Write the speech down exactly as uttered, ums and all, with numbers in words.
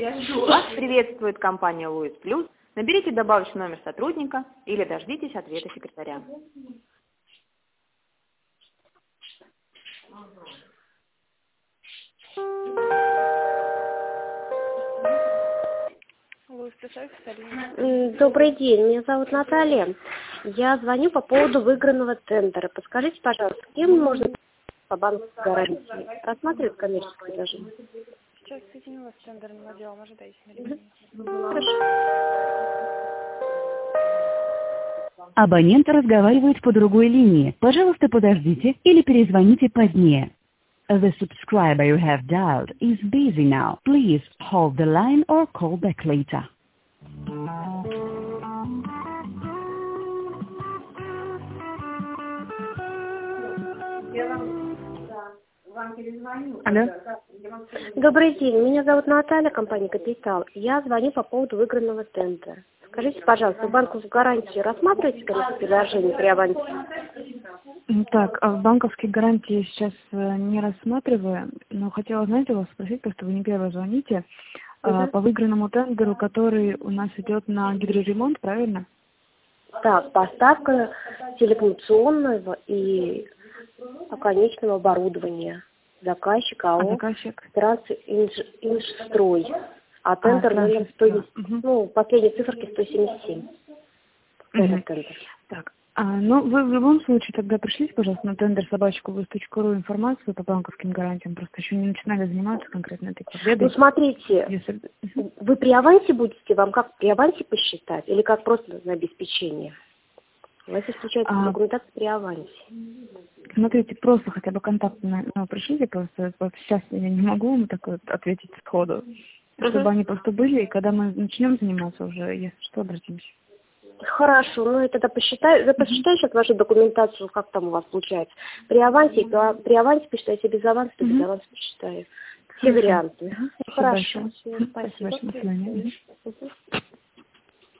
Вас приветствует компания Луис Плюс. Наберите добавочный номер сотрудника или дождитесь ответа секретаря. Добрый день, меня зовут Наталья. Я звоню по поводу выигранного тендера. Подскажите, пожалуйста, кем можно по банковской гарантии рассматривать коммерческое предложение? Сейчас соединю вас с тендерным отделом, ожидайте на Угу. линии. Хорошо. Абонент разговаривает по другой линии. Пожалуйста, подождите или перезвоните позднее. The subscriber you have dialed is busy now. Please hold the line or call back later. Алло. Добрый день, меня зовут Наталья, компания «Капитал». Я звоню по поводу выигранного тендера. Скажите, пожалуйста, банковскую гарантию рассматриваете коммерческое предложение при авансе? Так, а в банковские гарантии сейчас не рассматриваю, но хотела, знаете, вас спросить, потому что вы не первый звоните, Угу. по выигранному тендеру, который у нас идет на гидроремонт, правильно? Так, поставка телекоммуникационного и оконечного оборудования. Заказчик А АО заказчик? «Трансинжстрой». А тендер А, номер сто семьдесят, угу. ну, последние циферки сто семьдесят семь. Угу. Этот тендер. Так, а, ну вы в любом случае тогда пришлите, пожалуйста, на тендер собачку ви эс точка ру информацию по банковским гарантиям, просто еще не начинали заниматься конкретно этой победой. Ну, смотрите, Если... вы при авансе будете, вам как при авансе посчитать или как просто на обеспечение? У вас есть, получается, А... документация при авансе. Смотрите, просто хотя бы контакт на, ну, пришлите, просто вот сейчас я не могу вам так вот ответить сходу, uh-huh. чтобы они просто были, и когда мы начнем заниматься уже, если что, обратимся. Хорошо, ну я тогда посчитаю, я посчитаю сейчас вашу документацию, как там у вас получается. При авансе, при авансе посчитайте, без аванса, то без uh-huh. аванса посчитаю. Все варианты. Uh-huh. Хорошо, Спасибо. спасибо. Спасибо. До свидания. Uh-huh.